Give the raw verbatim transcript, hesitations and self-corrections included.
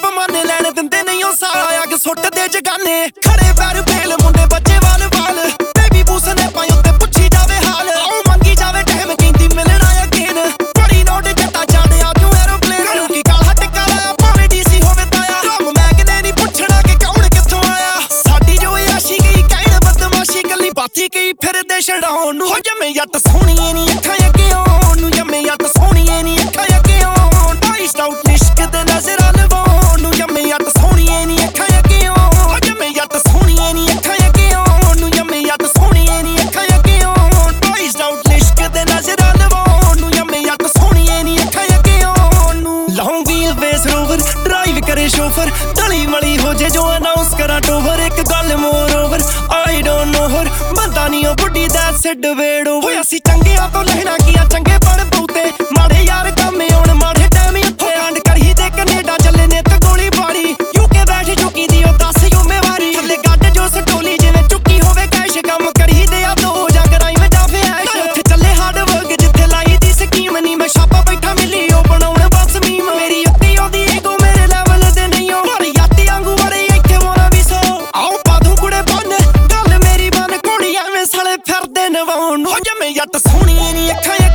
ਪਮਾਨੇ ਲੈਣ ਦਿੰਦੇ ਨਹੀਂ ਉਹ ਸਾਲਾ ਅੱਗ ਸੁੱਟਦੇ ਜਗਾਨੇ ਖੜੇ ਪੈਰ ਫੇਲ ਮੁੰਡੇ ਬੱਚੇ ਵਾਲ ਵਾਲ ਬੇਬੀ ਬੂਸ ਨੇ ਪਾਈ ਉੱਤੇ ਪੁੱਛੀ ਜਾਵੇ ਹਾਲ ਉਹ ਮੰਗੀ ਜਾਵੇ ਟਾਈਮ ਕਹਿੰਦੀ ਮਿਲਣਾ ਯਕੀਨ ਬੜੀ ਨੋਟ ਜੱਟਾ ਜਾਣਿਆ ਤੂੰ ਐਰੋਪਲੇਨ ਕੀ ਕਾਲਾ ਟਿੱਕਾ ਲਾਇਆ ਭਾਵੇਂ ਡੀਸੀ ਹੋਵੇ ਤਾਇਆ ਕੰਮ ਮੈਂ ਕਿਨੇ ਨਹੀਂ ਪੁੱਛਣਾ ਕਿ ਕੌਣ ਕਿੱਥੋਂ ਆਇਆ ਸਾਡੀ ਜੋ ਆਸ਼ੀ ਗਈ ਕਹਿਣ ਬਦਮਾਸ਼ੀ ਗੱਲੀ ਬਾਤੀ ਗਈ ਫਿਰਦੇ ਛਡਾਉਣ ਨੂੰ ਹੋ ਜੰਮੇ ਜੱਟ ਸੋਹਣੀਏ ਨਹੀਂ ਅੱਖਾਂ ਅੱਗਿਓਂ ਨੂੰ ਜੰਮੇ ਜੱਟ ਸੋਹਣੀਏ ਨਹੀਂ ਅੱਖਾਂ ਅੱਗਿਓਂ ਟਾਈਸਟ ਆਊਟ ਨਿਸ਼ਕ ਤੇ ਨਜ਼ਰਾਂ ਲਵਾਉਣ ਨੂੰ ਜੰਮੇ ਜੱਟ ਸੋਹਣੀਏ ਨਹੀਂ ਅੱਖਾਂ ਅੱਗਿਓਂ ਹੋ ਜੰਮੇ ਜੱਟ ਸੋਹਣੀਏ ਨਹੀਂ ਅੱਖਾਂ ਅੱਗਿਓਂ ਨੂੰ ਜੰਮੇ ਜੱਟ ਸੋਹਣੀਏ ਨਹੀਂ ਅੱਖਾਂ ਅੱਗਿਓਂ ਟਾਈਸਟ ਆਊਟ ਨਿਸ਼ਕ ਤੇ ਨਜ਼ਰਾਂ ਲਵਾਉਣ ਨੂੰ ਜੰਮੇ ਜੱਟ ਸੋਹਣੀਏ ਨਹੀਂ ਅੱਖਾਂ ਅੱਗਿਓਂ ਨੂੰ long wheel base rover drive ਕਰੇ ਸ਼ੋਫਰ ਤਲੀ ਮਲੀ ਹੋ ਜੇ ਜੋ ਅਨਾਉਂਸ ਕਰਾਂ ਟੋਵਰ ਇੱਕ ਗੱਲ more over I don't know ਹਰ ਬੰਦਾ ਨਹੀਂ ਉਹ ਬੁੱਢੀ ਦਾ ਸਿੱਡ ਵੇੜੋ ਓਏ ਅਸੀਂ ਚੰਗਿਆਂ ਤੋਂ ਲੈਣਾ ਕੀਆ ਚੰਗੇ ਬਣ ਪਉਤੇ ਮਾੜੇ ਯਾਰ ਕੰਮੇ ਆਉਣ ਮਾੜੇ ਟਾਈਮ ਉੱਥੇ ਐਂਡ ਕਰੀ ਤੇ ਕੈਨੇਡਾ ਚੱਲੇ ਨੇ ਤੇ ਗੋਲੀ ਬਾੜੀ ਯੂਕੇ ਬੈਠ ਚੁੱਕੀ ਦੀ ਉਹ ਦੱਸ ਜ਼ਿੰਮੇਵਾਰੀ ਥੱਲੇ ਗੱਡ ਜੋ ਸਟੋਲੀ ਜਿਵੇਂ ਚੁੱਕੀ ਹੋਵੇ ਕੈਸ਼ ਕੰਮ ਕਰੀ ਦੇ ਆ ਦੋ ਜਾਂ ਕਰਾਈ ਮੈਂ ਜਾਵੇ ਐਸ਼ ਉੱਥੇ ਚੱਲੇ ਹਾਰਡ ਵਰਕ ਜਿੱਥੇ ਲਾਈ ਦੀ ਸਕੀਮ ਨਹੀਂ ਮੈਂ ਛਾਪਾ ਬੈਠਾ ਮਿਲੀ ਉਹ ਬਣਾਉਣ ਬਸ ਮੀਮ ਮੇਰੀ ਉੱਤੀ ਉਹਦੀ ਈਗੋ ਮੇਰੇ ਲੈਵਲ ਦੇ ਨਹੀਂ ਉਹ ਪਰ ਯਾਤੀ ਵਾਂਗੂ ਬੜੇ ਇੱਥੇ ਹੋਣਾ ਵੀ ਸੋ ਆਓ ਪਾਦੂ ਕੁੜੇ ਬਨ ਗੱਲ ਮੇਰੀ ਬਨ ਕੁੜੀ ਐਵੇਂ ਸਾਲੇ ਫਿਰਦੇ ਨਵਾਉਣ ਹੋ ਜੰਮੇ ਜੱਟ ਸੋਹਣੀਏ ਨਹੀਂ ਅੱਖਾਂ